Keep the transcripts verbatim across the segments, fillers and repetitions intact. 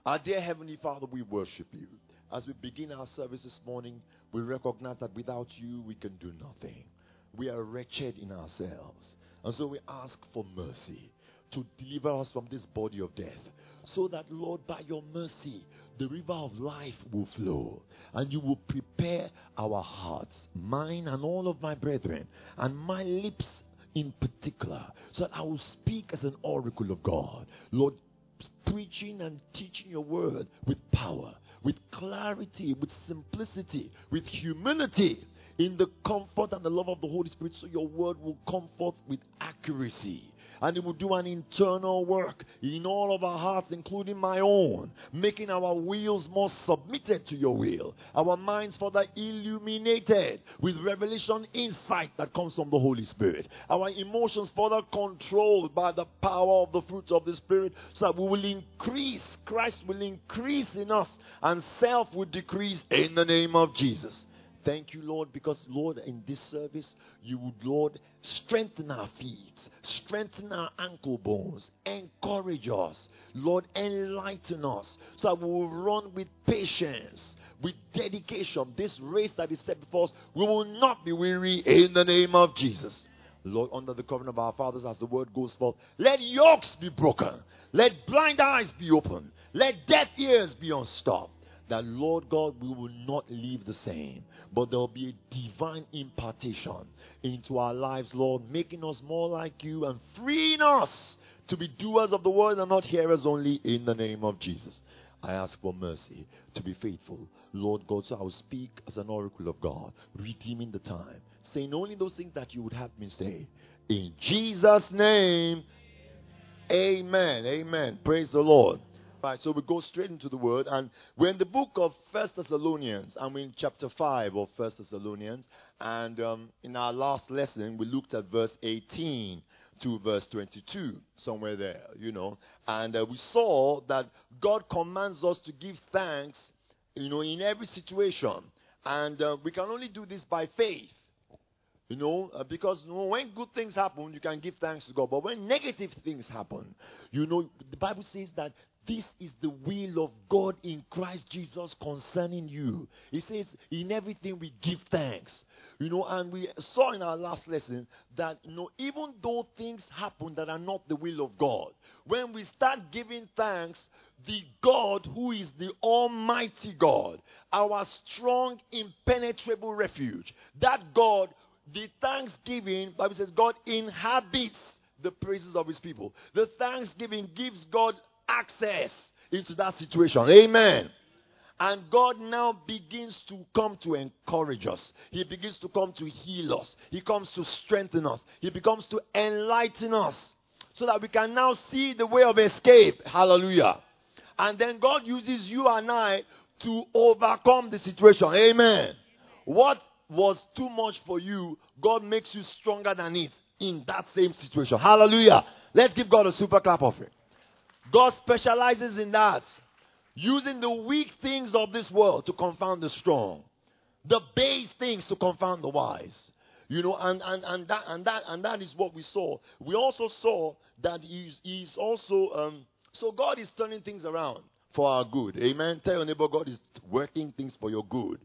Our dear Heavenly Father, we worship you. As we begin our service this morning, we recognize that without you, we can do nothing. We are wretched in ourselves. And so we ask for mercy to deliver us from this body of death. So that, Lord, by your mercy, the river of life will flow. And you will prepare our hearts, mine and all of my brethren, and my lips in particular, so that I will speak as an oracle of God. Lord, preaching and teaching your word with power, with clarity, with simplicity, with humility, in the comfort and the love of the Holy Spirit, so your word will come forth with accuracy. And it will do an internal work in all of our hearts, including my own, making our wills more submitted to your will, our minds further illuminated with revelation insight that comes from the Holy Spirit, our emotions further controlled by the power of the fruits of the Spirit, so that we will increase, Christ will increase in us, and self will decrease in the name of Jesus. Thank you, Lord, because, Lord, in this service, you would, Lord, strengthen our feet, strengthen our ankle bones, encourage us, Lord, enlighten us, so that we will run with patience, with dedication. This race that is set before us, we will not be weary in the name of Jesus. Lord, under the covenant of our fathers, as the word goes forth, let yokes be broken, let blind eyes be opened, let deaf ears be unstopped. That, Lord God, we will not leave the same, but there will be a divine impartation into our lives, Lord, making us more like you and freeing us to be doers of the word and not hearers only, in the name of Jesus. I ask for mercy to be faithful, Lord God, so I will speak as an oracle of God, redeeming the time, saying only those things that you would have me say. In Jesus' name, amen. Amen. Praise the Lord. Right, so we go straight into the word, and we're in the book of First Thessalonians, and we're in chapter five of First Thessalonians, and um, in our last lesson, we looked at verse eighteen to verse twenty-two, somewhere there, you know, and uh, we saw that God commands us to give thanks, you know, in every situation, and uh, we can only do this by faith. You know, uh, because you know, when good things happen, you can give thanks to God. But when negative things happen, you know, the Bible says that this is the will of God in Christ Jesus concerning you. It says, in everything we give thanks. You know, and we saw in our last lesson that, you know, even though things happen that are not the will of God, when we start giving thanks, the God who is the Almighty God, our strong, impenetrable refuge, that God, the thanksgiving, the Bible says, God inhabits the praises of his people. The thanksgiving gives God access into that situation. Amen. And God now begins to come to encourage us. He begins to come to heal us. He comes to strengthen us. He becomes to enlighten us so that we can now see the way of escape. Hallelujah. And then God uses you and I to overcome the situation. Amen. What was too much for you, God makes you stronger than it in that same situation. Hallelujah. Let's give God a super clap of it. God specializes in that. Using the weak things of this world to confound the strong. The base things to confound the wise. You know, and, and, and that and that and that is what we saw. We also saw that he's, he's also um, so God is turning things around for our good. Amen. Tell your neighbor, God is working things for your good.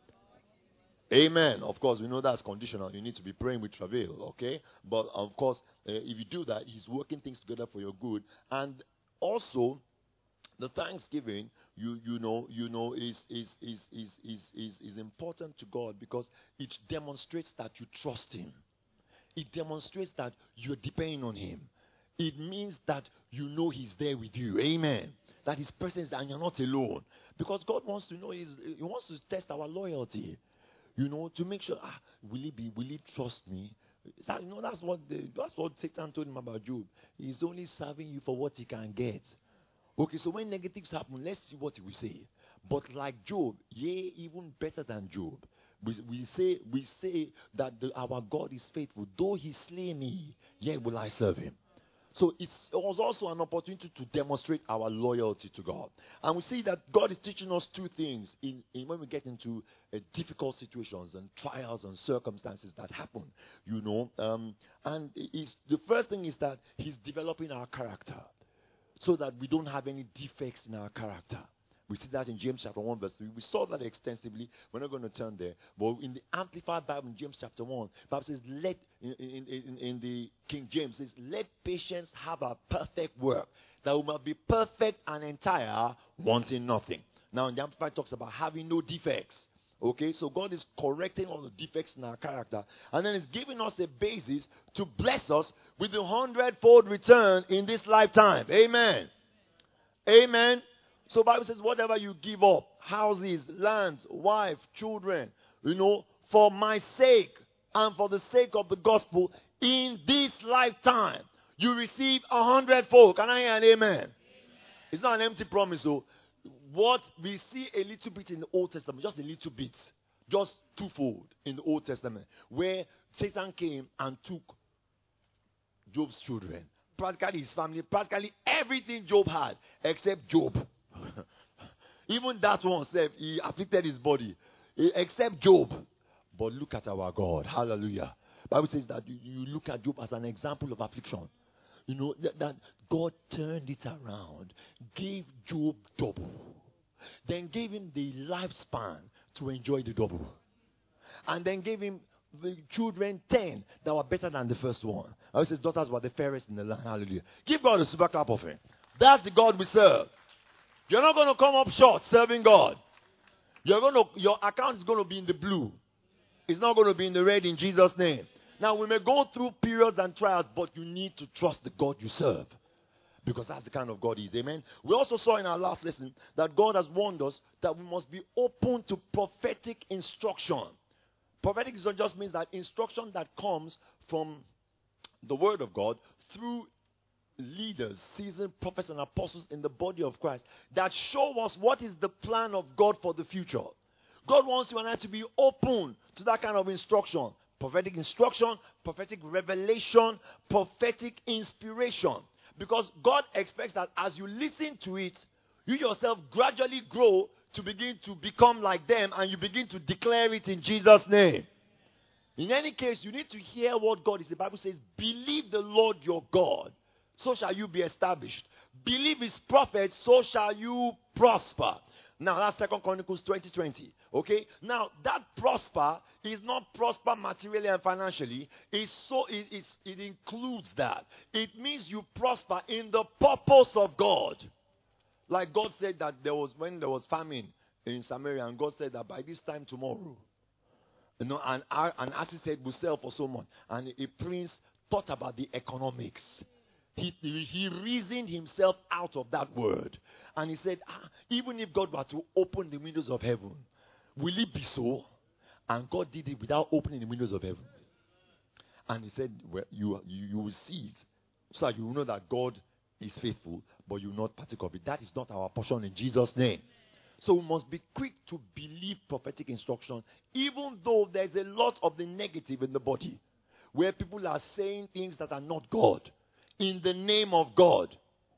Amen. Of course, we know that's conditional. You need to be praying with travail, okay? But of course, uh, if you do that, he's working things together for your good. And also, the thanksgiving, you you know, you know, is is is is is is, is important to God because it demonstrates that you trust him. It demonstrates that you're depending on him. It means that you know he's there with you. Amen. That his presence and you're not alone. Because God wants to know his, he wants to test our loyalty. You know, to make sure, ah, will he be, will he trust me? That, you know, that's what the, that's what Satan told him about Job. He's only serving you for what he can get. Okay, so when negatives happen, let's see what he will say. But like Job, yea, even better than Job. We, we say we say that the, our God is faithful. Though he slay me, yet will I serve him. So it's, it was also an opportunity to demonstrate our loyalty to God. And we see that God is teaching us two things in, in when we get into uh, difficult situations and trials and circumstances that happen, you know. Um, and it's, the first thing is that he's developing our character. so that we don't have any defects in our character. We see that in James chapter one verse three. We saw that extensively. We're not going to turn there. But in the Amplified Bible in James chapter one, the Bible says, let, in, in, in, in the King James, says, let patience have a perfect work, that we might be perfect and entire, wanting nothing. Now, in the Amplified talks about having no defects. Okay, so God is correcting all the defects in our character. And then it's giving us a basis to bless us with a hundredfold return in this lifetime. Amen. Amen. So the Bible says, whatever you give up, houses, lands, wife, children, you know, for my sake and for the sake of the gospel, in this lifetime, you receive a hundredfold. Can I hear an amen? Amen? It's not an empty promise, though. What we see a little bit in the Old Testament, just a little bit, just twofold in the Old Testament, where Satan came and took Job's children, practically his family, practically everything Job had, except Job. Even that one said he afflicted his body, except Job. But look at our God. Hallelujah. The Bible says that you, you look at Job as an example of affliction. You know, that, that God turned it around, gave Job double, then gave him the lifespan to enjoy the double. And then gave him the children ten that were better than the first one. I says daughters were the fairest in the land. Hallelujah. Give God a super clap of him. That's the God we serve. You're not going to come up short serving God. You're going to, your account is going to be in the blue. It's not going to be in the red in Jesus' name. Now, we may go through periods and trials, but you need to trust the God you serve. Because that's the kind of God he is. Amen. We also saw in our last lesson that God has warned us that we must be open to prophetic instruction. Prophetic instruction just means that instruction that comes from the word of God through leaders, seasoned prophets and apostles in the body of Christ that show us what is the plan of God for the future. God wants you and I to be open to that kind of instruction. Prophetic instruction, prophetic revelation, prophetic inspiration. Because God expects that as you listen to it, you yourself gradually grow to begin to become like them and you begin to declare it in Jesus' name. In any case, you need to hear what God is. The Bible says, believe the Lord your God, so shall you be established. Believe his prophets, so shall you prosper. Now, that's Second Chronicles twenty twenty. Okay? Now, that prosper is not prosper materially and financially. It's so, it, it's, it includes that. It means you prosper in the purpose of God. Like God said that there was, when there was famine in Samaria, and God said that by this time tomorrow, you know, an, an artist said will sell for so much. And a prince thought about the economics. He, he reasoned himself out of that word. And he said, ah, even if God were to open the windows of heaven, will it be so? And God did it without opening the windows of heaven. And he said, well, you, you, you will see it. So you will know that God is faithful, but you will not partake of it. That is not our portion in Jesus' name. So we must be quick to believe prophetic instruction, even though there's a lot of the negative in the body, where people are saying things that are not God, in the name of God.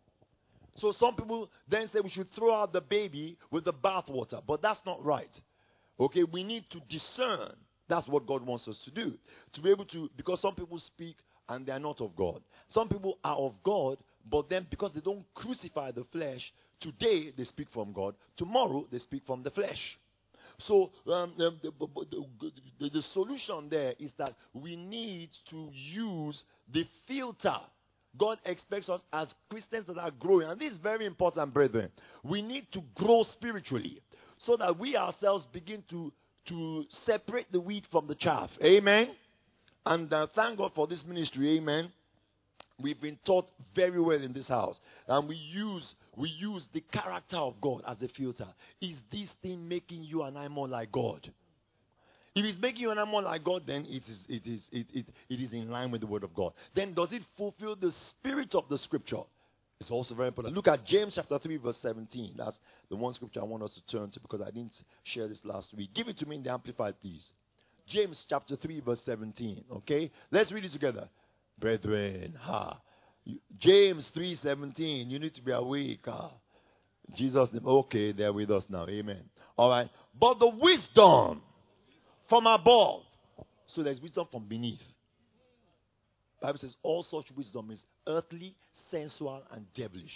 So some people then say we should throw out the baby with the bathwater, but that's not right. Okay, we need to discern. That's what God wants us to do. To be able to, because some people speak and they are not of God. Some people are of God, but then because they don't crucify the flesh, today they speak from God, tomorrow they speak from the flesh. So um, the, the, the, the solution there is that we need to use the filter. God expects us as Christians that are growing. And this is very important, brethren. We need to grow spiritually so that we ourselves begin to, to separate the wheat from the chaff. Amen. And uh, thank God for this ministry. Amen. We've been taught very well in this house. And we use, we use the character of God as a filter. Is this thing making you and I more like God? If it's making you and I more like God, then it is, it, is, it, it, it is in line with the word of God. Then does it fulfill the spirit of the scripture? It's also very important. Look at James chapter three verse seventeen. That's the one scripture I want us to turn to because I didn't share this last week. Give it to me in the Amplified, please. James chapter three verse seventeen. Okay? Let's read it together. Brethren, ha. James three seventeen. You need to be awake. Ha. Jesus' name. Okay, they're with us now. Amen. All right. But the wisdom from above. So there's wisdom from beneath. The Bible says all such wisdom is earthly, sensual, and devilish.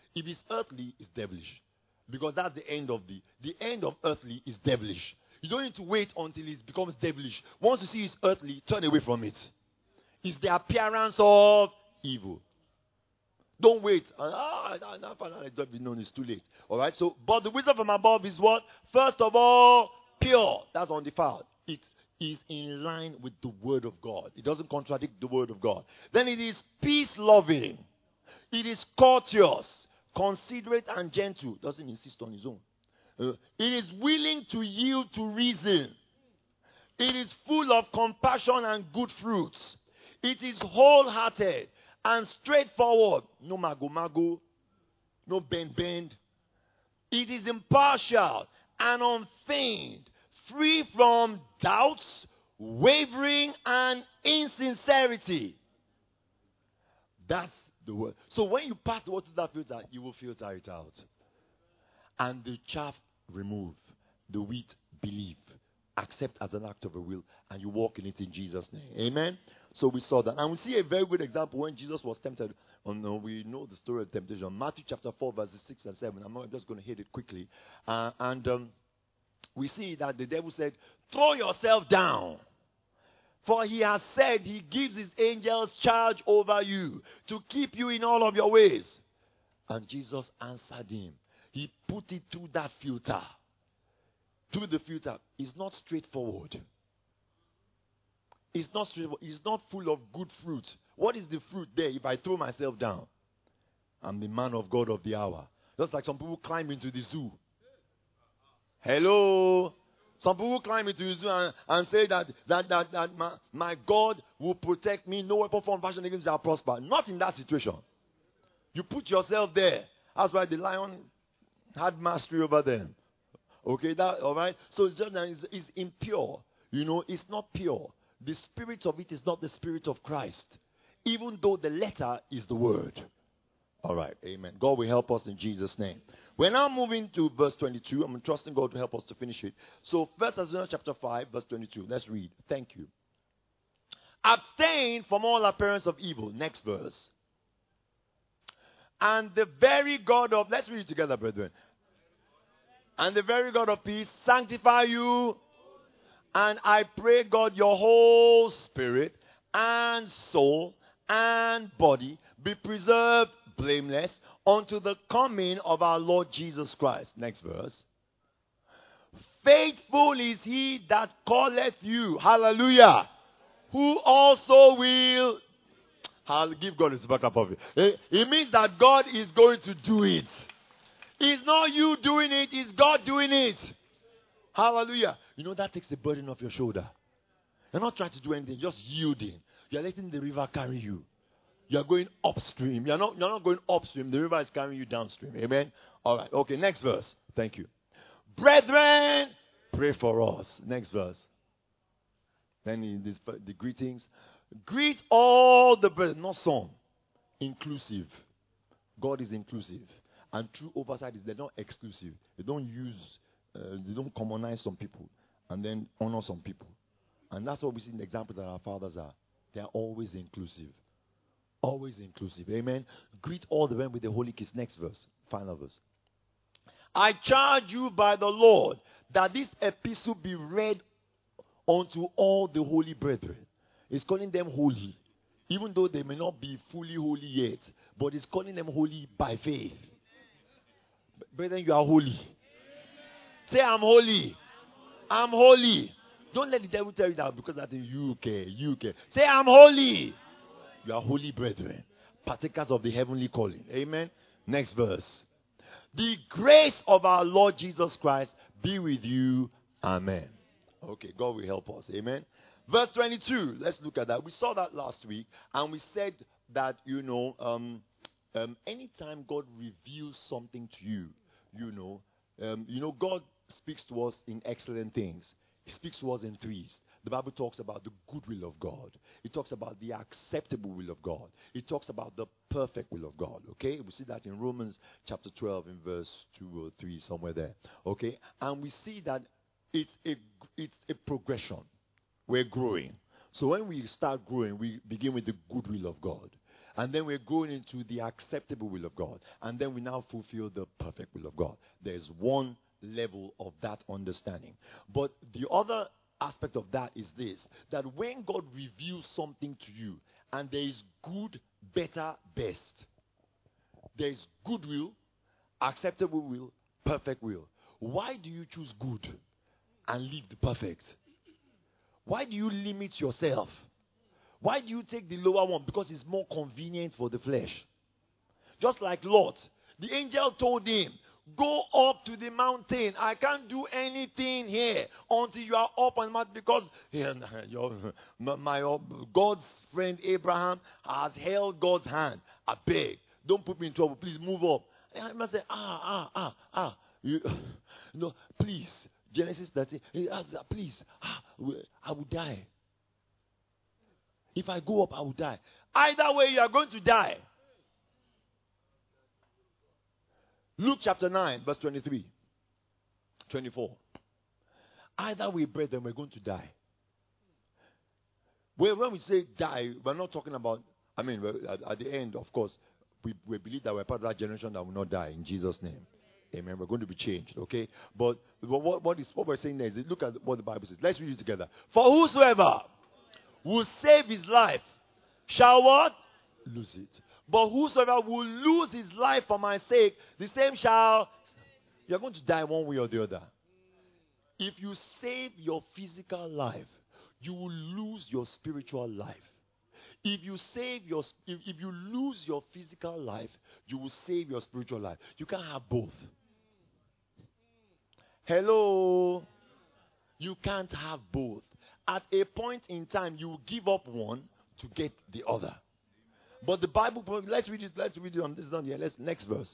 If it's earthly, it's devilish. Because that's the end of the, the end of earthly is devilish. You don't need to wait until it becomes devilish. Once you see it's earthly, turn away from it. It's the appearance of evil. Don't wait. Ah, now it's too late. All right. So, but the wisdom from above is what? First of all, pure. That's undefiled. It is in line with the word of God. It doesn't contradict the word of God. Then it is peace-loving. It is courteous, considerate, and gentle. Doesn't insist on his own. Uh, it is willing to yield to reason. It is full of compassion and good fruits. It is wholehearted and straightforward. No mago-mago. No bend-bend. It is impartial and unfeigned, free from doubts, wavering, and insincerity. That's the word. So when you pass the water to that filter, you will filter it out. And the chaff remove. The wheat believe. Accept as an act of a will. And you walk in it in Jesus' name. Amen? So we saw that. And we see a very good example when Jesus was tempted. Oh no, we know the story of temptation. Matthew chapter four, verses six and seven. I'm not just going to hit it quickly. Uh, and um, we see that the devil said, throw yourself down. For he has said he gives his angels charge over you to keep you in all of your ways. And Jesus answered him. He put it through that filter. Through the filter. It's not straightforward. It's not straightforward. It's not full of good fruit. What is the fruit there if I throw myself down? I'm the man of God of the hour. Just like some people climb into the zoo. Hello? Some people climb into the zoo and, and say that, that, that, that my, my God will protect me. No weapon formed fashioned against me shall prosper. Not in that situation. You put yourself there. That's why the lion had mastery over them. Okay, that all right? So it's just it's, it's impure. You know, it's not pure. The spirit of it is not the spirit of Christ. Even though the letter is the word. All right, amen. God will help us in Jesus' name. We're now moving to verse twenty-two. I'm trusting God to help us to finish it. So, First Thessalonians chapter five, verse twenty-two. Let's read. Thank you. Abstain from all appearance of evil. Next verse. And the very God of... Let's read it together, brethren. And the very God of peace sanctify you. And I pray, God, your whole spirit and soul and body be preserved blameless unto the coming of our Lord Jesus Christ. Next verse. Faithful is he that calleth you. Hallelujah. Who also will... I'll give God his backup of it. It. It means that God is going to do it. It's not you doing it. It's God doing it. Hallelujah. You know, that takes the burden off your shoulder. You're not trying to do anything. Just yielding. You're letting the river carry you. You're going upstream. You're not, you're not going upstream. The river is carrying you downstream. Amen? All right. Okay, next verse. Thank you. Brethren, pray for us. Next verse. Then in this, the greetings. Greet all the brethren. Not some. Inclusive. God is inclusive. And true oversight is they're not exclusive. They don't use, uh, they don't commonize some people and then honor some people. And that's what we see in the example that our fathers are. They are always inclusive. Always inclusive. Amen. Greet all the men with the holy kiss. Next verse. Final verse. I charge you by the Lord that this epistle be read unto all the holy brethren. It's calling them holy. Even though they may not be fully holy yet. But it's calling them holy by faith. Brethren, you are holy. Say, I'm holy. I'm holy. Don't let the devil tell you that because that is you care. You care. Say, I'm holy. You are holy, brethren. Partakers of the heavenly calling. Amen. Next verse. The grace of our Lord Jesus Christ be with you. Amen. Okay, God will help us. Amen. Verse twenty-two. Let's look at that. We saw that last week. And we said that, you know, um, um, anytime God reveals something to you, you know, um, you know, God speaks to us in excellent things. He speaks to us in threes. The Bible talks about the good will of God. It talks about the acceptable will of God. It talks about the perfect will of God. Okay? We see that in Romans chapter twelve in verse two or three, somewhere there. Okay? And we see that it's a, it's a progression. We're growing. So when we start growing, we begin with the good will of God. And then we're going into the acceptable will of God. And then we now fulfill the perfect will of God. There's one level of that understanding. But the other aspect of that is this, that when God reveals something to you, and there is good, better, best. There is good will, acceptable will, perfect will. Why do you choose good and leave the perfect? Why do you limit yourself? Why do you take the lower one? Because it's more convenient for the flesh. Just like Lot. The angel told him, go up to the mountain. I can't do anything here until you are up on the mountain, because your, my God's friend Abraham has held God's hand. I beg, don't put me in trouble. Please move up. And I must say, ah, ah, ah, ah. You, no, please. Genesis thirteen. He asks, please, ah, I will die. If I go up, I will die. Either way, you are going to die. Luke chapter nine, verse twenty-three, twenty-four. Either way, brethren, we're going to die. When, when we say die, we're not talking about, I mean, at, at the end, of course, we, we believe that we're part of that generation that will not die in Jesus' name. Amen. We're going to be changed, okay? But what, what, is, what we're saying there is, look at what the Bible says. Let's read it together. For whosoever will save his life shall what? Lose it. But whosoever will lose his life for my sake, the same shall... You're going to die one way or the other. If you save your physical life, you will lose your spiritual life. If you save your, if, if you lose your physical life, you will save your spiritual life. You can't have both. Hello? You can't have both. At a point in time, you will give up one to get the other. But the Bible, let's read it, let's read it on this down here. Let's, next verse.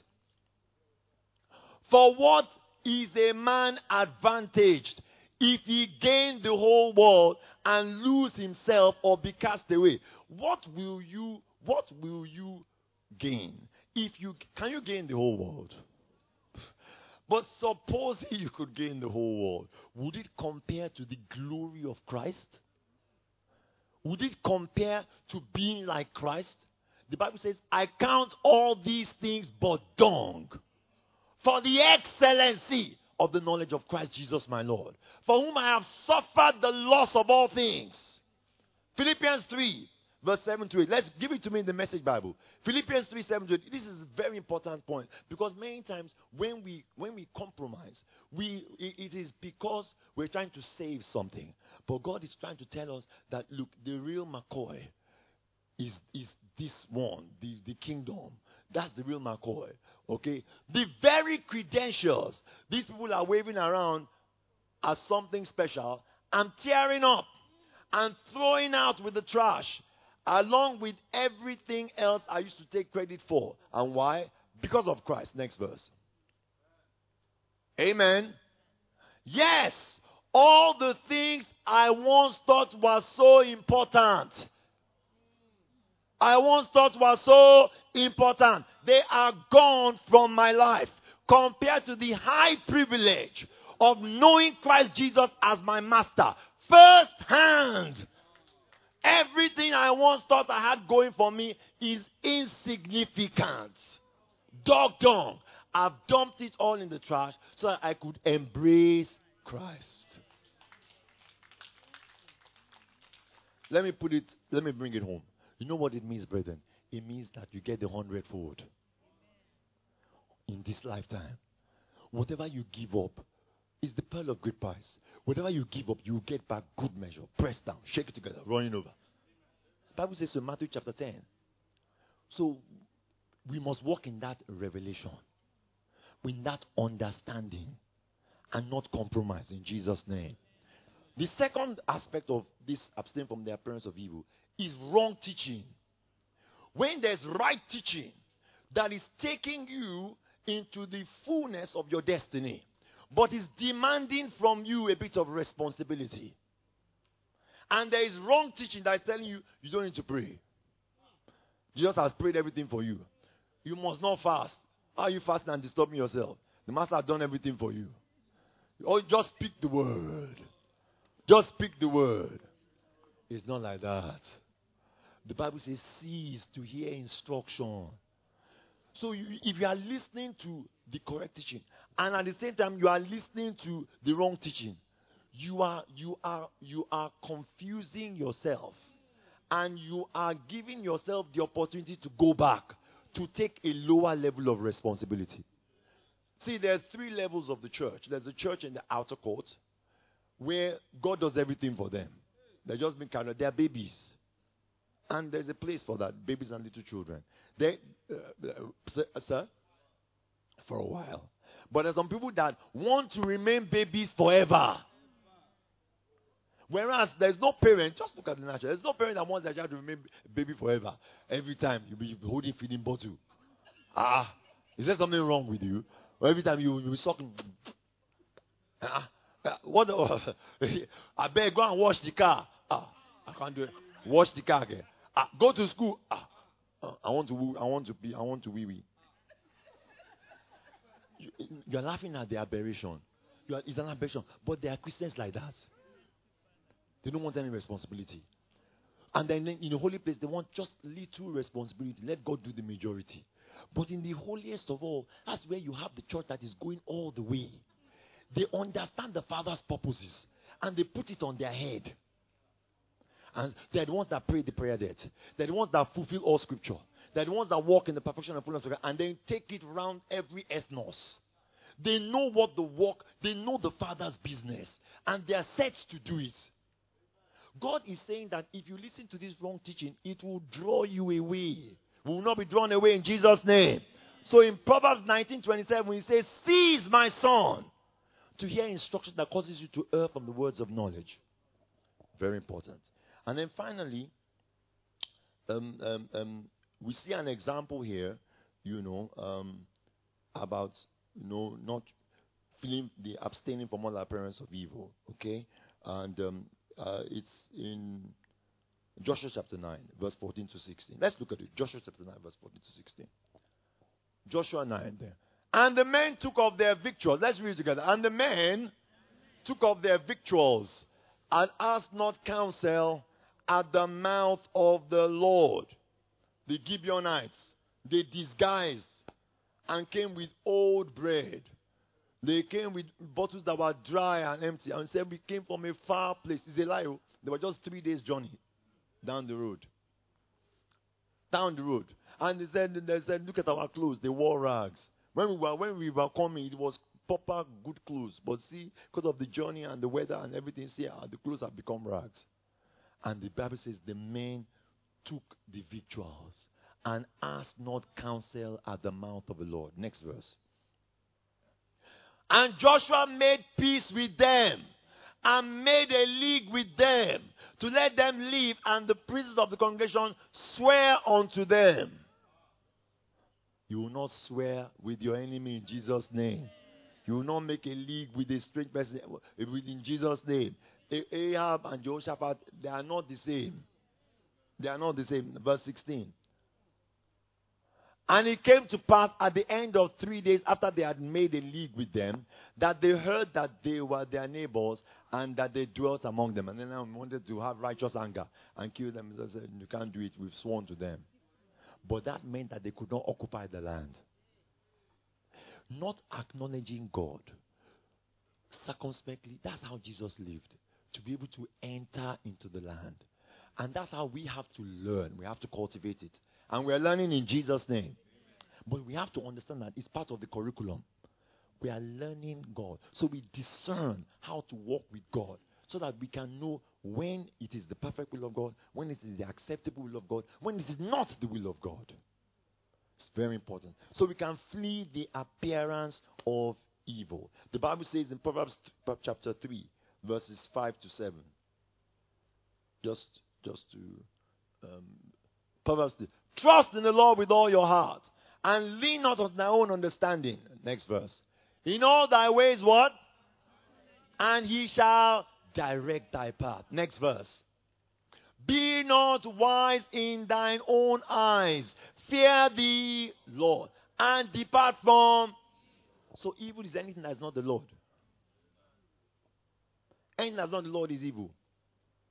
For what is a man advantaged if he gain the whole world and lose himself or be cast away? What will you, what will you gain? If you, can you gain the whole world? But suppose you could gain the whole world. Would it compare to the glory of Christ? Would it compare to being like Christ? The Bible says, I count all these things but dung, for the excellency of the knowledge of Christ Jesus my Lord, for whom I have suffered the loss of all things. Philippians three, verse seven to eight. Let's give it to me in the Message Bible. Philippians three, seven to eight. This is a very important point, because many times when we when we compromise, we it, it is because we're trying to save something. But God is trying to tell us that, look, the real McCoy is is this one, the, the kingdom. That's the real McCoy. Okay? The very credentials these people are waving around as something special, I'm tearing up and throwing out with the trash, along with everything else I used to take credit for. And why? Because of Christ. Next verse. Amen. Yes, all the things I once thought were so important, I once thought were so important, they are gone from my life, compared to the high privilege of knowing Christ Jesus as my master. First hand. Everything I once thought I had going for me is insignificant. Dog dung. I've dumped it all in the trash so that I could embrace Christ. Let me put it, let me bring it home. You know what it means, brethren? It means that you get the hundredfold in this lifetime. Whatever you give up is the pearl of great price. Whatever you give up, you get back good measure. Press down, shake it together, running over. The Bible says in Matthew chapter ten. So we must walk in that revelation, in that understanding, and not compromise in Jesus' name. The second aspect of this abstain from the appearance of evil is wrong teaching. When there's right teaching that is taking you into the fullness of your destiny, but is demanding from you a bit of responsibility. And there is wrong teaching that is telling you, you don't need to pray. Jesus has prayed everything for you. You must not fast. How are you fasting and disturbing yourself? The master has done everything for you. Or just speak the word. Just speak the word. It's not like that. The Bible says, cease to hear instruction. So you, if you are listening to the correct teaching, and at the same time you are listening to the wrong teaching, you are you are you are confusing yourself, and you are giving yourself the opportunity to go back to take a lower level of responsibility. See, there are three levels of the church. There's a church in the outer court where God does everything for them. They're just being carried. They're babies. And there's a place for that, babies and little children. They, uh, uh, sir, for a while. But there's some people that want to remain babies forever. Whereas there's no parent, just look at the natural. There's no parent that wants their child to remain baby forever. Every time you'll be holding feeding bottle. Ah, is there something wrong with you? Or every time you, you'll be sucking. Ah, ah, what? The, I beg, go and wash the car. Ah, I can't do it. Wash the car again. Ah, go to school. Ah, I want to. I want to be. I want to wee wee. You, you are laughing at the aberration. You are, it's an aberration. But there are Christians like that. They don't want any responsibility. And then in the holy place, they want just little responsibility. Let God do the majority. But in the holiest of all, that's where you have the church that is going all the way. They understand the Father's purposes. And they put it on their head. And they're the ones that pray the prayer debt. They're the ones that fulfill all scripture. They're the ones that walk in the perfection and fullness of God. And then take it around every ethnos. They know what the work, they know the Father's business. And they are set to do it. God is saying that if you listen to this wrong teaching, it will draw you away. We will not be drawn away in Jesus' name. So in Proverbs nineteen twenty-seven, he says, cease, my son, to hear instruction that causes you to err from the words of knowledge. Very important. And then finally, um, um, um, we see an example here, you know, um, about, you know, not feeling the abstaining from all appearance of evil. Okay? And um, uh, it's in Joshua chapter nine, verse fourteen to sixteen. Let's look at it. Joshua chapter nine, verse fourteen to sixteen. Joshua nine there. And the men took of their victuals. Let's read it together. And the men took of their victuals and asked not counsel at the mouth of the Lord. The Gibeonites, they disguised and came with old bread. They came with bottles that were dry and empty and said, we came from a far place. It's a lie. They were just three days' journey down the road. Down the road. And they said, they said, look at our clothes. They wore rags. When we were, when we were coming, it was proper good clothes. But see, because of the journey and the weather and everything, see, the clothes have become rags. And the Bible says the men took the victuals and asked not counsel at the mouth of the Lord. Next verse. And Joshua made peace with them and made a league with them to let them live, and the princes of the congregation swear unto them. You will not swear with your enemy in Jesus' name. You will not make a league with a strange person in Jesus' name. Ahab and Jehoshaphat, they are not the same. They are not the same. Verse sixteen. And it came to pass at the end of three days after they had made a league with them, that they heard that they were their neighbors and that they dwelt among them. And then I wanted to have righteous anger and kill them. They said, you can't do it. We've sworn to them. But that meant that they could not occupy the land. Not acknowledging God circumspectly. That's how Jesus lived. To be able to enter into the land. And that's how we have to learn. We have to cultivate it. And we're learning in Jesus' name. But we have to understand that it's part of the curriculum. We are learning God. So we discern how to walk with God. So that we can know when it is the perfect will of God, when it is the acceptable will of God, when it is not the will of God. It's very important. So we can flee the appearance of evil. The Bible says in Proverbs chapter three, verses five to seven. Just, just to... Um, Proverbs three. Trust in the Lord with all your heart, and lean not on thy own understanding. Next verse. In all thy ways what? And he shall direct thy path. Next verse. Be not wise in thine own eyes. Fear the Lord, and depart from. So evil is anything that is not the Lord. Anything that is not the Lord is evil.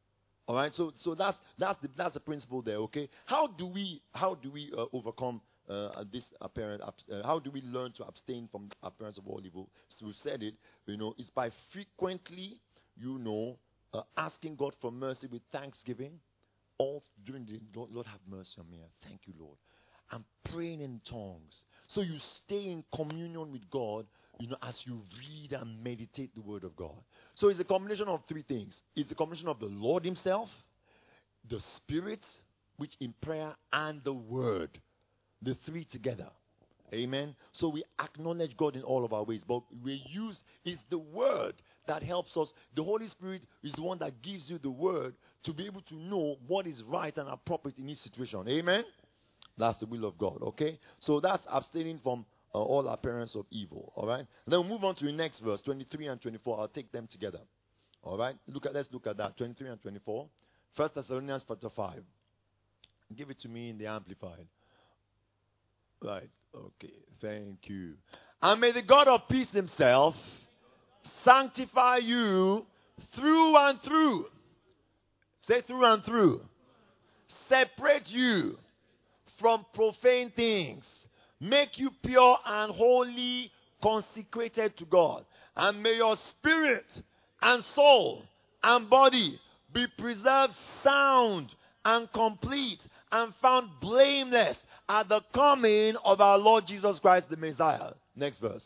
All right, so so that's that's the that's the principle there. Okay, how do we how do we uh, overcome uh, this apparent? Uh, how do we learn to abstain from the appearance of all evil? So we said it. You know, it's by frequently, you know, uh, asking God for mercy with thanksgiving. All during the Lord, Lord have mercy on me. Thank you, Lord. I'm praying in tongues. So you stay in communion with God, you know, as you read and meditate the word of God. So it's a combination of three things. It's a combination of the Lord himself, the Spirit, which in prayer, and the word. The three together. Amen. So we acknowledge God in all of our ways, but we use, it's the word that helps us. The Holy Spirit is the one that gives you the word to be able to know what is right and appropriate in each situation. Amen. That's the will of God, okay? So that's abstaining from uh, all appearance of evil, all right? And then we'll move on to the next verse, twenty-three and twenty-four. I'll take them together, all right? Look at, let's look at that, twenty-three and twenty-four. First Thessalonians chapter five. Give it to me in the Amplified. Right, okay, thank you. And may the God of peace himself sanctify you through and through. Say through and through. Separate you from profane things, make you pure and wholly consecrated to God. And may your spirit and soul and body be preserved sound and complete and found blameless at the coming of our Lord Jesus Christ the Messiah. Next verse.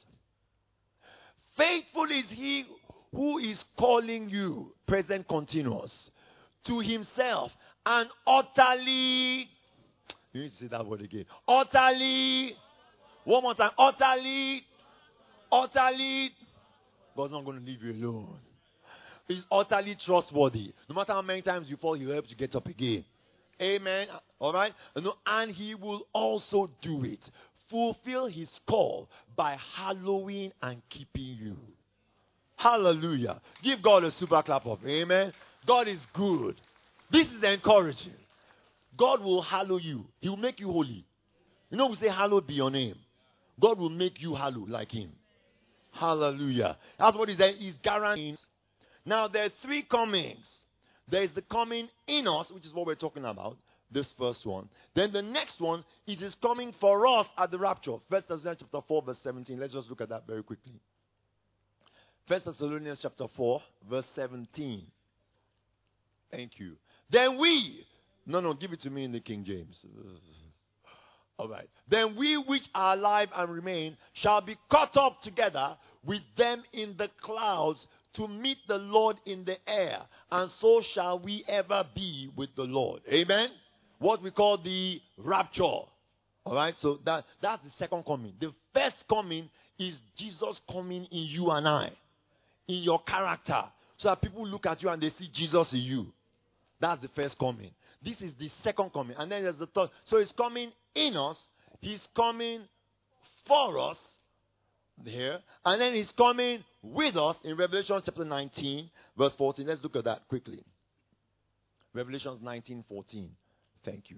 Faithful is he who is calling you, present continuous, to himself, and utterly, you need to say that word again. Utterly. One more time. Utterly. Utterly. God's not going to leave you alone. He's utterly trustworthy. No matter how many times you fall, he'll help you get up again. Amen. All right. And he will also do it. Fulfill his call by hallowing and keeping you. Hallelujah. Give God a super clap of amen. God is good. This is encouraging. God will hallow you. He will make you holy. You know, we say, hallowed be your name. God will make you hallowed like him. Hallelujah. That's what he's saying. He's guaranteeing. Now, there are three comings. There is the coming in us, which is what we're talking about, this first one. Then the next one is his coming for us at the rapture. First Thessalonians chapter four, verse seventeen. Let's just look at that very quickly. First Thessalonians chapter four, verse seventeen. Thank you. Then we... No, no, give it to me in the King James. All right. Then we which are alive and remain shall be caught up together with them in the clouds to meet the Lord in the air. And so shall we ever be with the Lord. Amen? What we call the rapture. All right. So that, that's the second coming. The first coming is Jesus coming in you and I. In your character. So that people look at you and they see Jesus in you. That's the first coming. This is the second coming. And then there's the third. So he's coming in us. He's coming for us here. And then he's coming with us in Revelation chapter nineteen, verse fourteen. Let's look at that quickly. Revelation nineteen, fourteen. Thank you.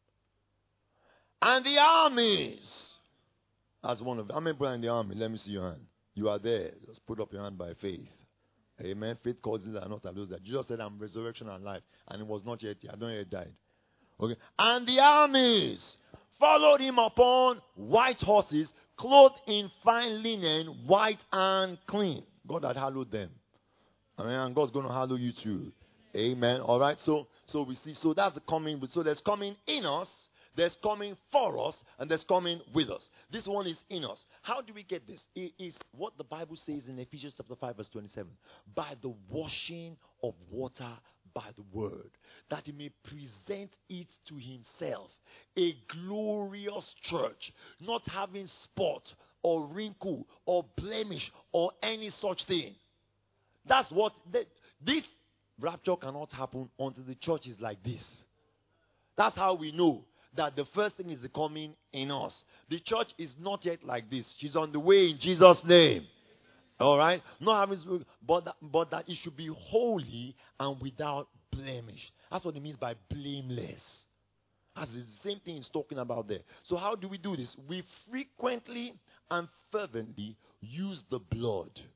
And the armies. As one of them. How many people are in the army? Let me see your hand. You are there. Just put up your hand by faith. Amen. Faith causes that, not lose that. Jesus said, I'm resurrection and life. And it was not yet, I don't yet died. Okay. And the armies followed him upon white horses, clothed in fine linen, white and clean. God had hallowed them. Amen. And God's going to hallow you too. Amen. All right. So, so we see, so that's the coming. So there's coming in us. There's coming for us, and there's coming with us. This one is in us. How do we get this? It is what the Bible says in Ephesians chapter five, verse twenty-seven. By the washing of water by the word, that he may present it to himself, a glorious church, not having spot or wrinkle or blemish or any such thing. That's what, the, this rapture cannot happen until the church is like this. That's how we know that the first thing is the coming in us. The church is not yet like this. She's on the way in Jesus' name. All right? Not having, but that, but that it should be holy and without blemish. That's what it means by blameless. That's the same thing he's talking about there. So how do we do this? We frequently and fervently use the blood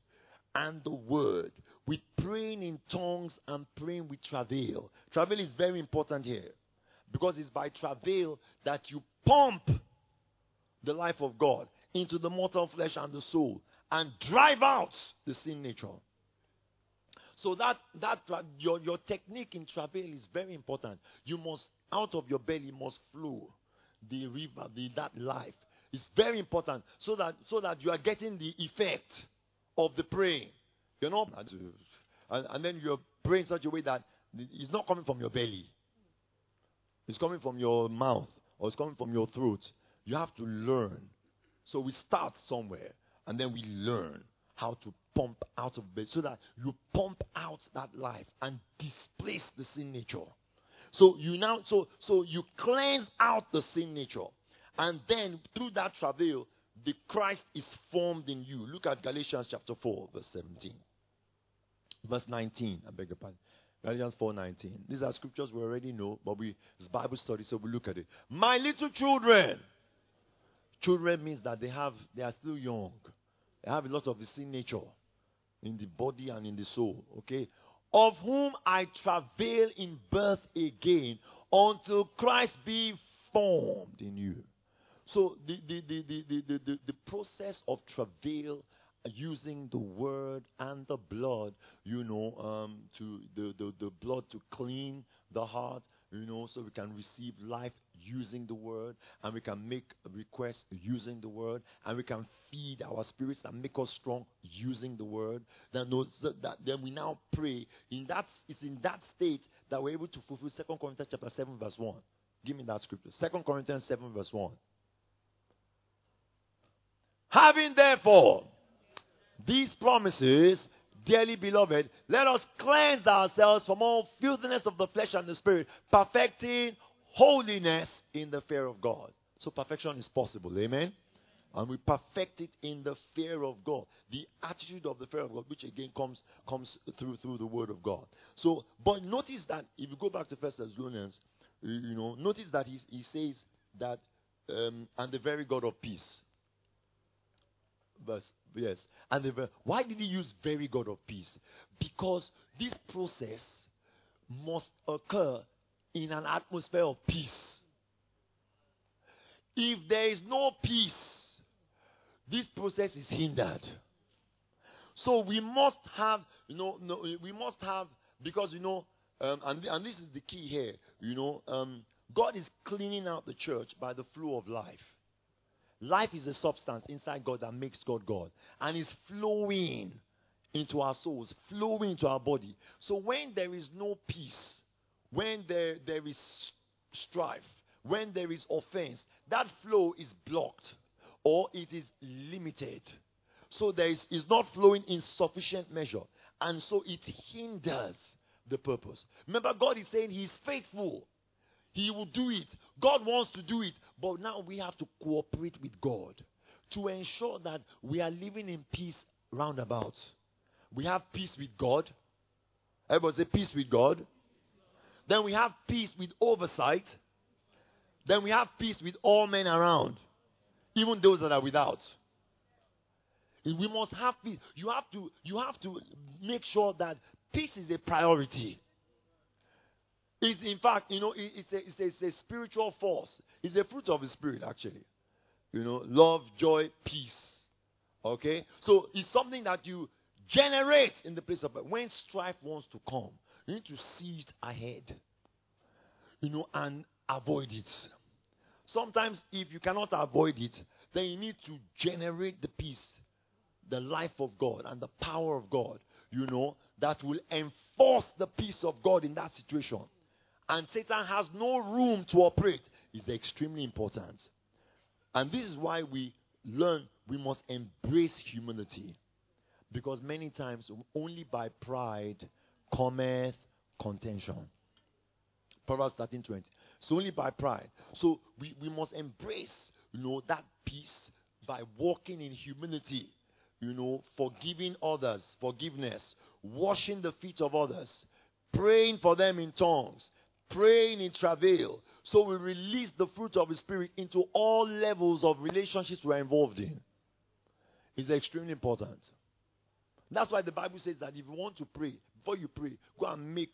and the word, with praying in tongues and praying with travail. Travail is very important here, because it's by travail that you pump the life of God into the mortal flesh and the soul and drive out the sin nature. So that that your your technique in travail is very important. You must, out of your belly must flow the river, the that life. It's very important, so that so that you are getting the effect of the praying. You know, and, and then you're praying in such a way that it's not coming from your belly. It's coming from your mouth, or it's coming from your throat. You have to learn. So we start somewhere, and then we learn how to pump out of bed, so that you pump out that life and displace the sin nature. So you now, so so you cleanse out the sin nature, and then through that travail, the Christ is formed in you. Look at Galatians chapter four, verse seventeen, verse nineteen. I beg your pardon. Galatians four nineteen. These are scriptures we already know, but we it's Bible study, so we look at it. My little children. Children means that they have they are still young. They have a lot of the sin nature in the body and in the soul. Okay? Of whom I travail in birth again until Christ be formed in you. So the the the the the, the, the, the process of travail, using the word and the blood, you know, um, to the, the, the blood to clean the heart, you know, so we can receive life using the word, and we can make requests using the word, and we can feed our spirits and make us strong using the word. Then, those, that, then we now pray. In that, it's in that state that we're able to fulfill Second Corinthians chapter seven verse one. Give me that scripture. Second Corinthians seven verse one. Having therefore these promises, dearly beloved, let us cleanse ourselves from all filthiness of the flesh and the spirit, perfecting holiness in the fear of God. So perfection is possible. Amen? And we perfect it in the fear of God. The attitude of the fear of God, which again comes comes through through the word of God. So, but notice that if you go back to First Thessalonians, you, you know, notice that he, he says that, um, and the very God of peace. Verse, yes. And the, why did he use very God of peace? Because this process must occur in an atmosphere of peace. If there is no peace, this process is hindered. So we must have, you know, no, we must have, because, you know, um, and, and this is the key here, you know, um, God is cleaning out the church by the flow of life. Life is a substance inside God that makes God God. And it's flowing into our souls, flowing into our body. So when there is no peace, when there, there is strife, when there is offense, that flow is blocked or it is limited. So there is is not flowing in sufficient measure. And so it hinders the purpose. Remember, God is saying He is faithful. He will do it. God wants to do it. But now we have to cooperate with God to ensure that we are living in peace roundabout. We have peace with God. Everybody say peace with God. Then we have peace with oversight. Then we have peace with all men around, even those that are without. We must have peace. You have to, you have to make sure that peace is a priority. It's, in fact, you know, it, it's, a, it's, a, it's a spiritual force. It's a fruit of the Spirit, actually. You know, love, joy, peace. Okay? So it's something that you generate in the place of, when strife wants to come, you need to see it ahead. You know, and avoid it. Sometimes, if you cannot avoid it, then you need to generate the peace, the life of God, and the power of God, you know, that will enforce the peace of God in that situation. And Satan has no room to operate. Is extremely important. And this is why we learn we must embrace humility. Because many times, only by pride cometh contention. Proverbs thirteen twenty. It's only by pride. So we, we must embrace, you know, that peace by walking in humility. You know, forgiving others, forgiveness, washing the feet of others, praying for them in tongues, praying in travail. So we release the fruit of the Spirit into all levels of relationships we're involved in. It's extremely important. That's why the Bible says that if you want to pray, before you pray, go and make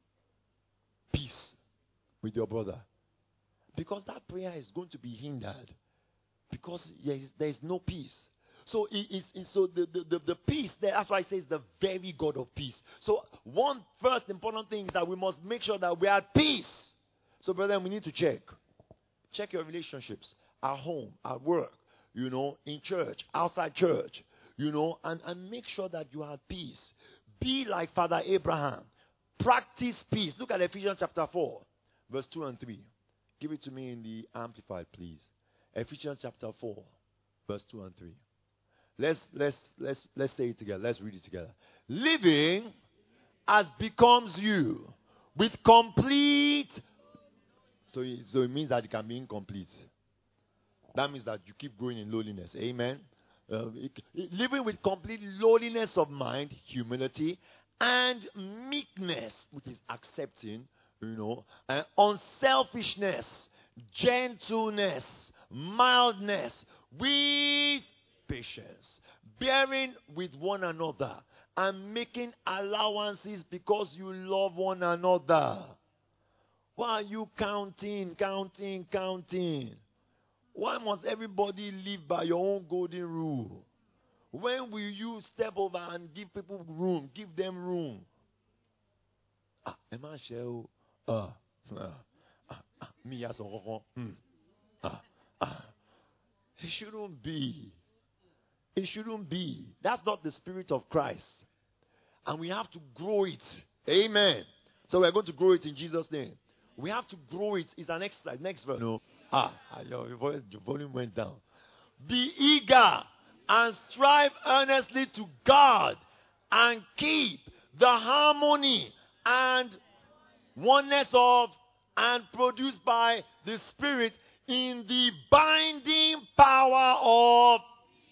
peace with your brother. Because that prayer is going to be hindered. Because there is, there is no peace. So it, it's, it's, so the, the, the, the peace there, that's why it says the very God of peace. So one first important thing is that we must make sure that we are at peace. So brother, we need to check. Check your relationships. At home, at work, you know, in church, outside church, you know, and, and make sure that you are at peace. Be like Father Abraham. Practice peace. Look at Ephesians chapter four, verse two and three. Give it to me in the Amplified, please. Ephesians chapter four, verse two and three. Let's let's let's let's say it together. Let's read it together. Living as becomes you, with complete. So it, so it means that it can be incomplete. That means that you keep growing in lowliness. Amen. Uh, it, it, living with complete lowliness of mind, humility, and meekness, which is accepting, you know, and unselfishness, gentleness, mildness, with patience, bearing with one another, and making allowances because you love one another. Why are you counting, counting, counting? Why must everybody live by your own golden rule? When will you step over and give people room? Give them room. Ah, am I sure? Ah, ah, ah, me as a ah, ah. It shouldn't be. It shouldn't be. That's not the spirit of Christ. And we have to grow it. Amen. So we're going to grow it in Jesus' name. We have to grow it. It's an exercise. Next verse. No. Ah, your, your volume went down. Be eager and strive earnestly to guard and keep the harmony and oneness of and produced by the Spirit in the binding power of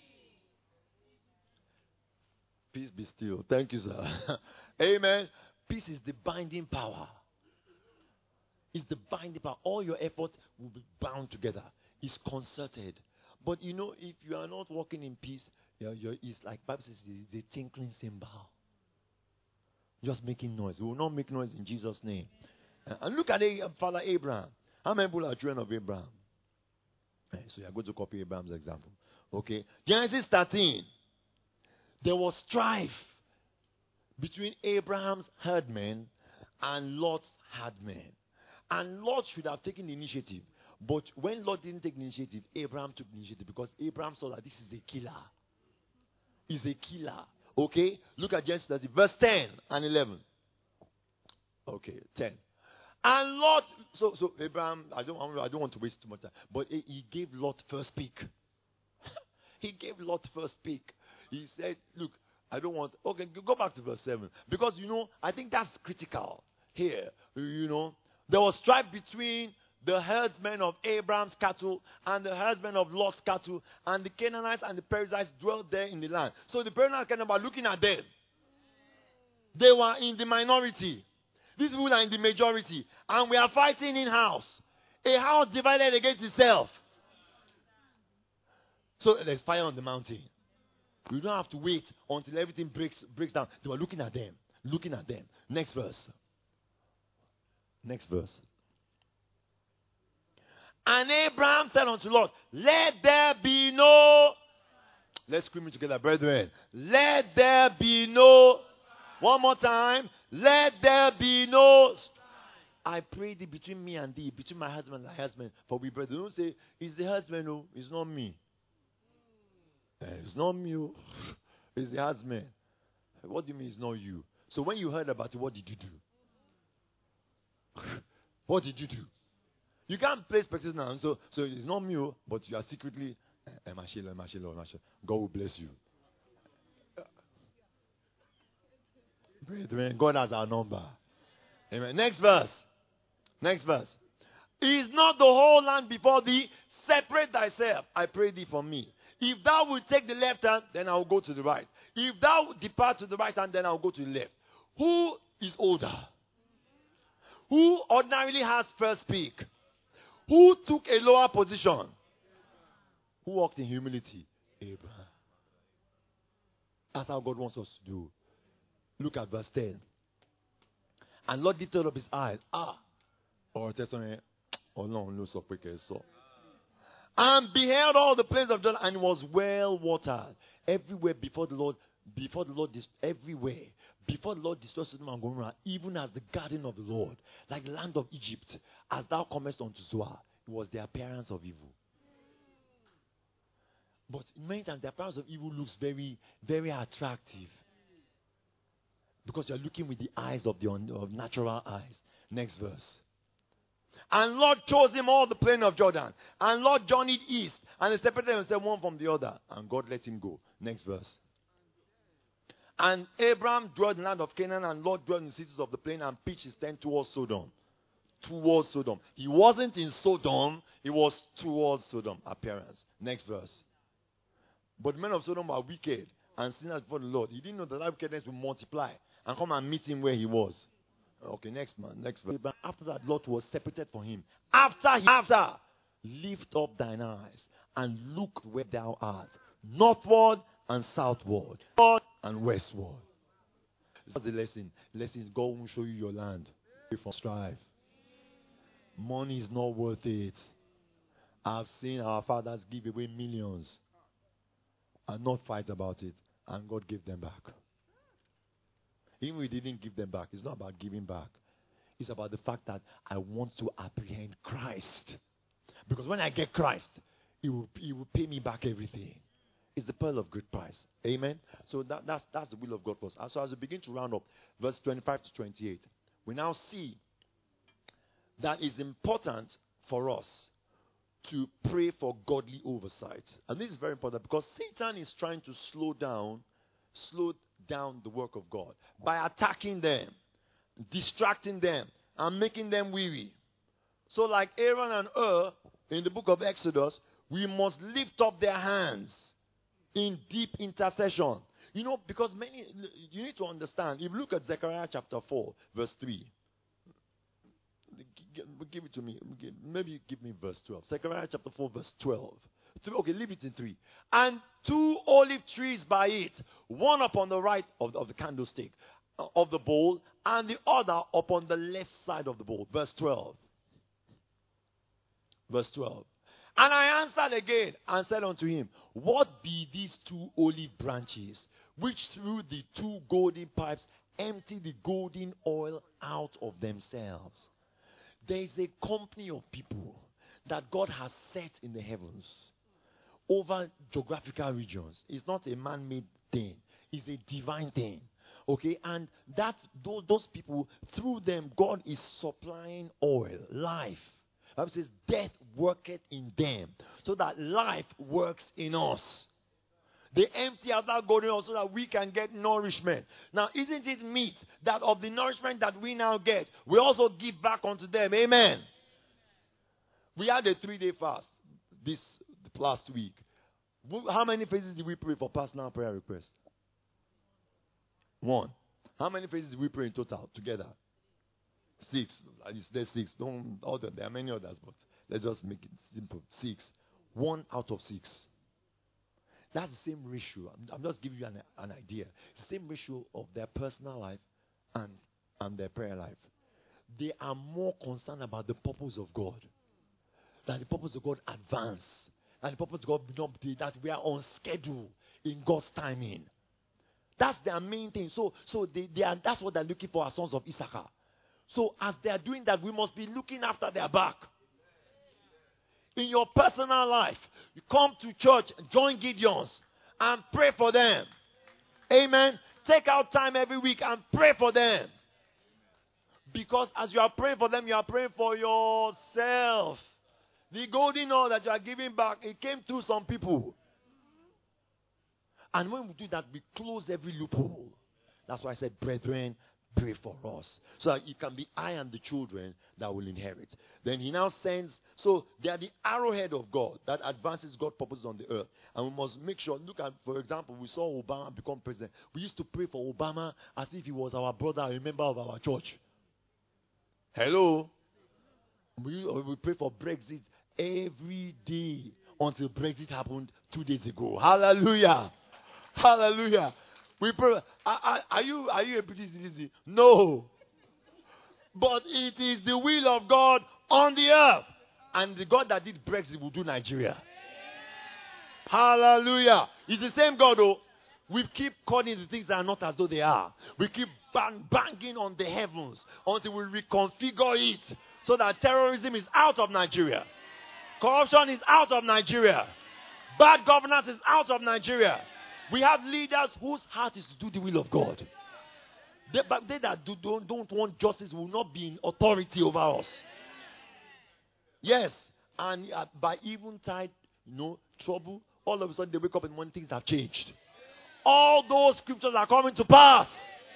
peace. Be still. Thank you, sir. Amen. Peace is the binding power. It's the binding power. All your effort will be bound together. It's concerted. But you know, if you are not walking in peace, you're, you're, it's like Bible says, it's a tinkling cymbal. Just making noise. We will not make noise in Jesus' name. Uh, and look at a, Father Abraham. How many people are children of Abraham? Uh, so you're going to copy Abraham's example. Okay. Genesis thirteen. There was strife between Abraham's herdmen and Lot's herdmen. And Lot should have taken the initiative. But when Lot didn't take the initiative, Abraham took the initiative because Abraham saw that this is a killer. He's a killer. Okay? Look at Genesis thirty, verse ten and eleven. Okay, ten. And Lot, so so Abraham, I don't, I don't want to waste too much time, but he, he gave Lot first pick. He gave Lot first pick. He said, look, I don't want, okay, go back to verse seven. Because, you know, I think that's critical here. You know, there was strife between the herdsmen of Abraham's cattle and the herdsmen of Lot's cattle, and the Canaanites and the Perizzites dwelt there in the land. So the Perizzites came about looking at them. They were in the minority. These people are in the majority. And we are fighting in-house. A house divided against itself. So there's fire on the mountain. You don't have to wait until everything breaks, breaks down. They were looking at them. Looking at them. Next verse. Next verse. And Abraham said unto Lot, let there be no... Let's scream it together, brethren. Let there be no... One more time. Let there be no... I pray thee between me and thee, between my husband and thy husband. For we brethren, don't say, it's the husband, no, it's not me. It's not me, it's the husband. What do you mean it's not you? So when you heard about it, what did you do? What did you do? You can't place practice now. So, so it's not me, but you are secretly, God will bless you. Brethren, God has our number. Amen. Next verse. Next verse. Is not the whole land before thee? Separate thyself, I pray thee, from me. If thou wilt take the left hand, then I will go to the right. If thou depart to the right hand, then I will go to the left. Who is older? Who ordinarily has first pick? Who took a lower position? Who walked in humility? Abraham. That's how God wants us to do. Look at verse ten. And Lord lifted up his eyes. Ah. Or testimony. Oh no, no, so quick as so. And beheld all the plains of Jordan, and it was well watered. Everywhere before the Lord, before the Lord, everywhere. Before the Lord destroyed Sodom and Gomorrah, even as the garden of the Lord, like the land of Egypt, as thou comest unto Zoar, it was the appearance of evil. But many times the appearance of evil looks very, very attractive. Because you're looking with the eyes of the un- of natural eyes. Next verse. And Lord chose him all the plain of Jordan. And Lord journeyed east. And they separated themselves one from the other. And God let him go. Next verse. And Abraham dwelt in the land of Canaan. And Lord dwelt in the cities of the plain. And pitched his tent towards Sodom. Towards Sodom. He wasn't in Sodom. He was towards Sodom. Appearance. Next verse. But the men of Sodom were wicked and sinners before the Lord. He didn't know that that wickedness would multiply and come and meet him where he was. Okay, next man, next verse. But after that, Lot was separated from him. After, he, after, lift up thine eyes and look where thou art, northward and southward, north and westward. That's the lesson. Lesson is God will show you your land. From strive. Money is not worth it. I've seen our fathers give away millions and not fight about it, and God gave them back. Even if He didn't give them back, it's not about giving back. It's about the fact that I want to apprehend Christ. Because when I get Christ, He will, he will pay me back everything. It's the pearl of great price. Amen? So that, that's, that's the will of God for us. And so as we begin to round up, verse twenty-five to twenty-eight, we now see that it's important for us to pray for godly oversight. And this is very important because Satan is trying to slow down, slow down the work of God by attacking them, distracting them, and making them weary. So like Aaron and Hur in the book of Exodus, we must lift up their hands in deep intercession. You know, because many, you need to understand, if you look at Zechariah chapter four, verse three, give it to me. Maybe give me verse twelve. Zechariah chapter four, verse twelve. Okay, leave it in three. And two olive trees by it, one upon the right of the, of the candlestick uh, of the bowl, and the other upon the left side of the bowl. Verse twelve. Verse twelve. And I answered again and said unto him, what be these two olive branches, which through the two golden pipes empty the golden oil out of themselves? There is a company of people that God has set in the heavens over geographical regions. It's not a man-made thing. It's a divine thing. Okay? And that those, those people, through them, God is supplying oil, life. The Bible says, death worketh in them, so that life works in us. They empty out that golden oil so that we can get nourishment. Now, isn't it meet that of the nourishment that we now get, we also give back unto them? Amen. We had a three-day fast this last week. How many phases did we pray for personal prayer requests? One. How many phases did we pray in total together? Six. There's six. Don't order. There are many others, but let's just make it simple. Six. One out of six. That's the same ratio. I'm, I'm just giving you an, an idea. It's the same ratio of their personal life and, and their prayer life. They are more concerned about the purpose of God. That the purpose of God advance. And the purpose of God not that we are on schedule in God's timing. That's their main thing. So, so they, they are, that's what they're looking for as sons of Issachar. So as they are doing that, we must be looking after their back. In your personal life, you come to church, join Gideons, and pray for them. Amen. Take out time every week and pray for them. Because as you are praying for them, you are praying for yourself. The golden oil that you are giving back, it came through some people. And when we do that, we close every loophole. That's why I said, brethren, pray for us. So that it can be I and the children that will inherit. Then he now sends, so they are the arrowhead of God that advances God's purposes on the earth. And we must make sure, look at, for example, we saw Obama become president. We used to pray for Obama as if he was our brother, a member of our church. Hello? We, we pray for Brexit every day until Brexit happened two days ago. Hallelujah. Hallelujah. We pray. Are, are, are you are you a British citizen? No. But it is the will of God on the earth. And the God that did Brexit will do Nigeria. Hallelujah. It's the same God, though. We keep calling the things that are not as though they are. We keep bang, banging on the heavens until we reconfigure it so that terrorism is out of Nigeria. Corruption is out of Nigeria. Bad governance is out of Nigeria. We have leaders whose heart is to do the will of God. They, but they that do, don't, don't want justice will not be in authority over us. Yes. And uh, by eventide, you know, trouble, all of a sudden they wake up in the morning, things have changed. All those scriptures are coming to pass.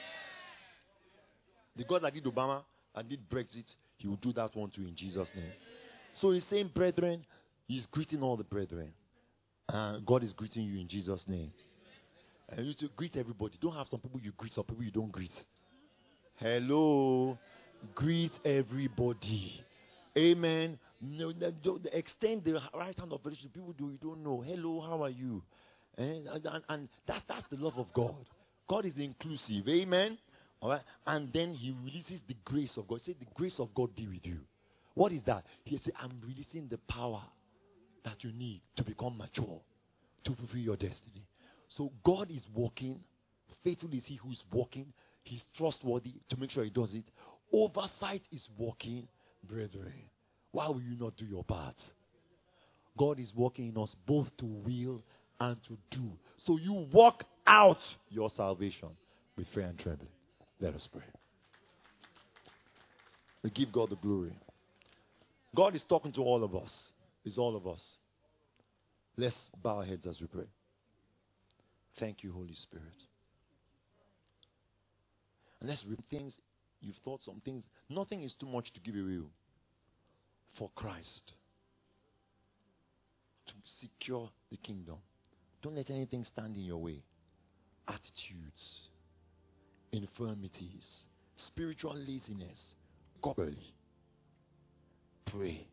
The God that did Obama and did Brexit, he will do that one too in Jesus' name. So he's saying, brethren, he's greeting all the brethren. Uh, God is greeting you in Jesus' name. And you to greet everybody. Don't have some people you greet, some people you don't greet. Hello. Greet everybody. Amen. No, no, extend the right hand of fellowship to people do you don't know. Hello, how are you? And, and, and that's, that's the love of God. God is inclusive. Amen. All right. And then he releases the grace of God. Say, the grace of God be with you. What is that? He said, I'm releasing the power that you need to become mature, to fulfill your destiny. So God is working. Faithful is he who is working. He's trustworthy to make sure he does it. Oversight is working, brethren. Why will you not do your part? God is working in us both to will and to do. So you walk out your salvation with fear and trembling. Let us pray. We give God the glory. God is talking to all of us. It's all of us. Let's bow our heads as we pray. Thank you, Holy Spirit. And let's read things. You've thought some things. Nothing is too much to give away for Christ. To secure the kingdom. Don't let anything stand in your way. Attitudes, infirmities, spiritual laziness. Go early. Pray.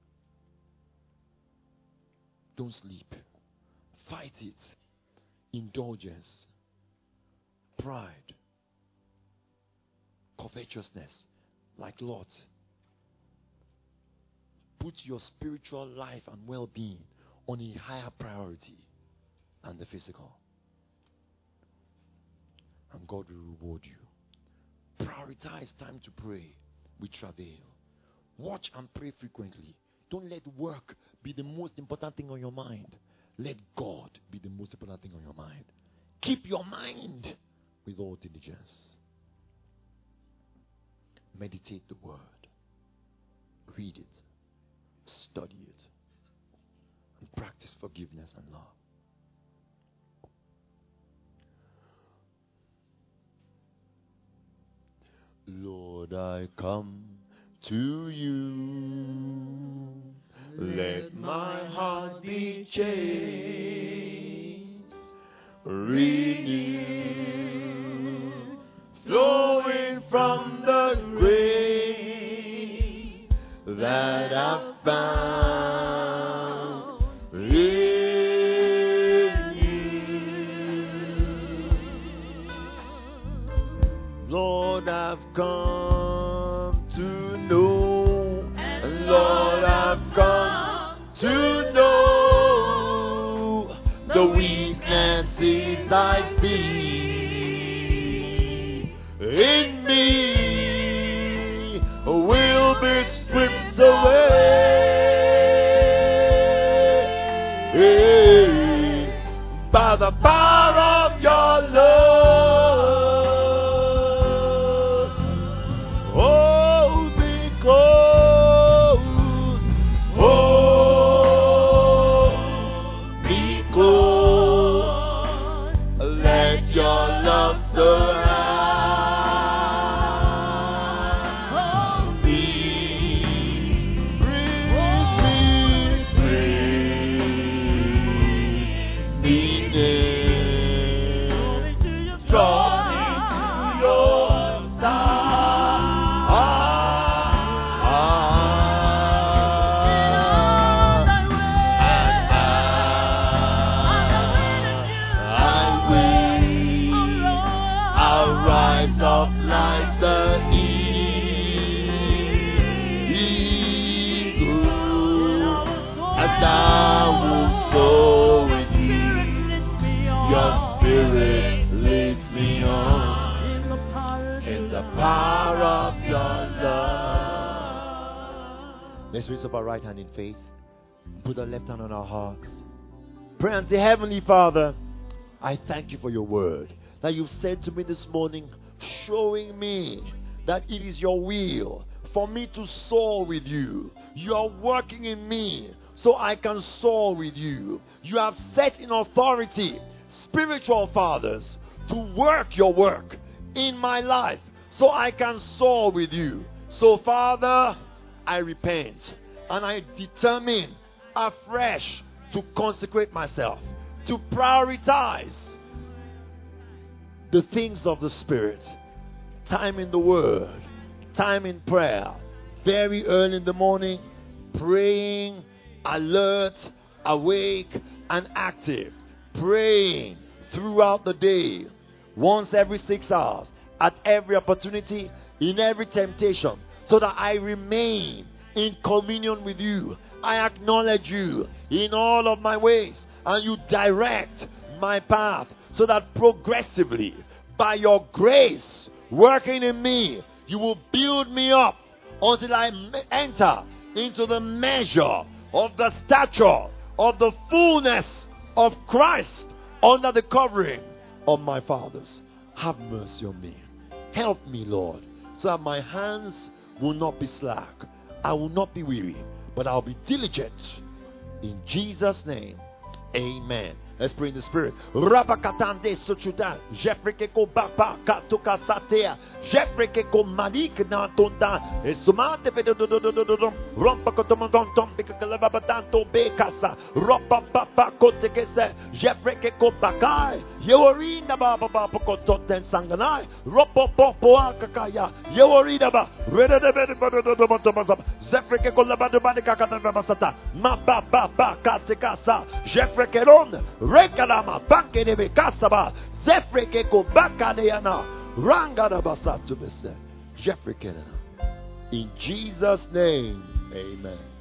Don't sleep. Fight it. Indulgence, pride, covetousness, like Lot. Put your spiritual life and well-being on a higher priority than the physical. And God will reward you. Prioritize time to pray with travail. Watch and pray frequently. Don't let work be the most important thing on your mind. Let God be the most important thing on your mind. Keep your mind with all diligence. Meditate the word. Read it. Study it. And practice forgiveness and love. Lord, I come to you. Let my heart be changed, renewed, flowing from the grace that I've found in you. Lord, I've come to know, and Lord, I've come to know the weaknesses I see in me will be stripped away by the power of your love. Oh, because oh, because let your love surround me. Bring me, bring me near. Draw me to your side. And I, I wait rise up like the eagle, and I will soar with you. Your spirit leads me on in the power of your love. Let's raise up our right hand in faith. Put our left hand on our hearts. Pray and say, Heavenly Father, I thank you for your word that you've said to me this morning, showing me that it is your will for me to soar with you. You are working in me so I can soar with you. You have set in authority spiritual fathers to work your work in my life so I can soar with you. So, Father, I repent and I determine afresh to consecrate myself, to prioritize the things of the Spirit. Time in the Word, time in prayer, very early in the morning, praying, alert, awake, and active. Praying throughout the day, once every six hours, at every opportunity, in every temptation, so that I remain in communion with you. I acknowledge you in all of my ways, and you direct my path, so that progressively, by your grace working in me, you will build me up until I enter into the measure of the stature of the fullness of Christ under the covering of my fathers. Have mercy on me. Help me, Lord, so that my hands will not be slack. I will not be weary, but I'll be diligent. In Jesus' name, amen. Let's pray in the Spirit. Rabakatande sochuta, Jeffreko baba katuka satea, Jeffreko manik na tonda, Esumante pedodododododom, Rompakotomondom, Bikalabatanto bekasa, Ropa papa kotekese, Jeffreko bakai, Yeorina baba pakototen sanganai, Ropo popo akakaya, Yeorina ba, Reda de Bedomotomazam, Zefreko labadabadikakanamasata, Mababa katekasa, Jeffrekeron. Rekalama bankenebe kasaba zefrekeko bakaneana rangadabasa to bese jefrekenana. In Jesus' name, amen.